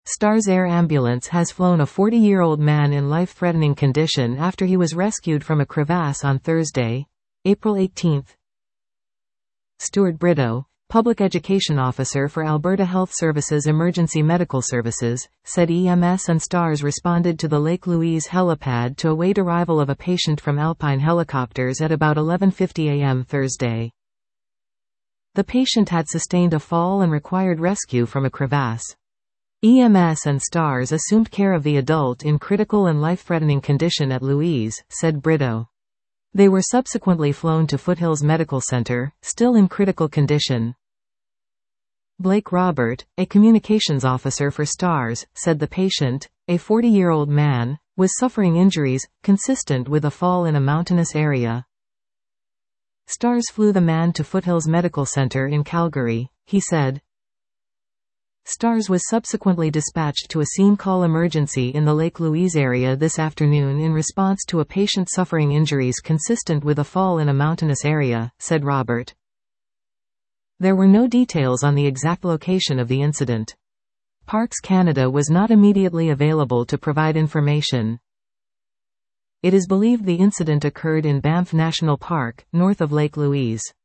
STARS Air Ambulance has flown a 40-year-old man in life-threatening condition after he was rescued from a crevasse on Thursday, April 18. Stuart Brito, Public Education Officer for Alberta Health Services Emergency Medical Services, said EMS and STARS responded to the Lake Louise helipad to await arrival of a patient from Alpine Helicopters at about 11:50 a.m. Thursday. The patient had sustained a fall and required rescue from a crevasse. EMS and STARS assumed care of the adult in critical and life-threatening condition at Louise, said Brito. They were subsequently flown to Foothills Medical Center, still in critical condition. Blake Robert, a communications officer for STARS, said the patient, a 40-year-old man, was suffering injuries consistent with a fall in a mountainous area. STARS flew the man to Foothills Medical Center in Calgary, he said. STARS was subsequently dispatched to a scene call emergency in the Lake Louise area this afternoon in response to a patient suffering injuries consistent with a fall in a mountainous area, said Robert. There were no details on the exact location of the incident. Parks Canada was not immediately available to provide information. It is believed the incident occurred in Banff National Park, north of Lake Louise.